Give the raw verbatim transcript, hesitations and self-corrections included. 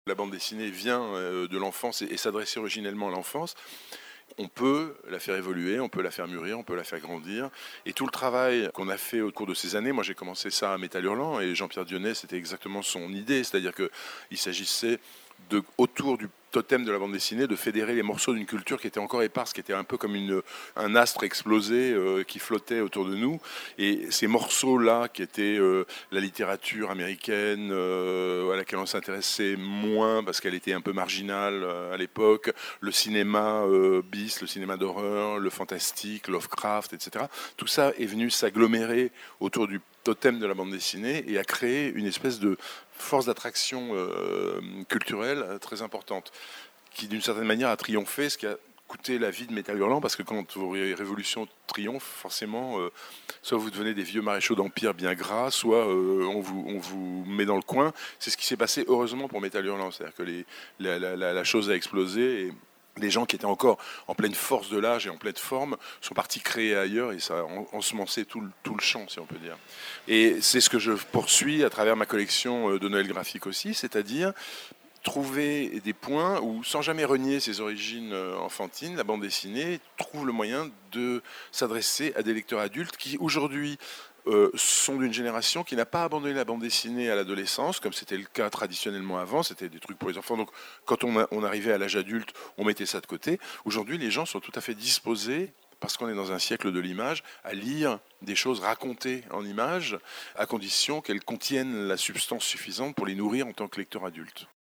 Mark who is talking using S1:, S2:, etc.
S1: La bande dessinée vient euh, de l'enfance et, et s'adressait originellement à l'enfance. On peut la faire évoluer, on peut la faire mûrir, on peut la faire grandir. Et tout le travail qu'on a fait au cours de ces années, moi j'ai commencé ça à Métal Hurlant et Jean-Pierre Dionnet, c'était exactement son idée, c'est-à-dire qu'il s'agissait de, autour du totem de la bande dessinée, de fédérer les morceaux d'une culture qui était encore éparse, qui était un peu comme une, un astre explosé euh, qui flottait autour de nous. Et ces morceaux-là, qui étaient euh, la littérature américaine, euh, à laquelle on s'intéressait moins parce qu'elle était un peu marginale euh, à l'époque, le cinéma euh, bis, le cinéma d'horreur, le fantastique, Lovecraft, et cetera. Tout ça est venu s'agglomérer autour du totem de la bande dessinée et a créé une espèce de force d'attraction euh, culturelle très importante, qui d'une certaine manière a triomphé, ce qui a coûté la vie de Métal Hurlant, parce que quand vos révolutions triomphent, forcément, euh, soit vous devenez des vieux maréchaux d'Empire bien gras, soit euh, on, vous, on vous met dans le coin. C'est ce qui s'est passé heureusement pour Métal Hurlant, c'est-à-dire que les, la, la, la, la chose a explosé et les gens qui étaient encore en pleine force de l'âge et en pleine forme sont partis créer ailleurs et ça a ensemencé tout le, tout le champ, si on peut dire. Et c'est ce que je poursuis à travers ma collection de Noël graphique aussi, c'est-à-dire trouver des points où, sans jamais renier ses origines enfantines, la bande dessinée trouve le moyen de s'adresser à des lecteurs adultes qui, aujourd'hui, Euh, sont d'une génération qui n'a pas abandonné la bande dessinée à l'adolescence, comme c'était le cas traditionnellement avant, c'était des trucs pour les enfants, donc quand on, a, on arrivait à l'âge adulte, on mettait ça de côté. Aujourd'hui, les gens sont tout à fait disposés, parce qu'on est dans un siècle de l'image, à lire des choses racontées en images, à condition qu'elles contiennent la substance suffisante pour les nourrir en tant que lecteur adulte.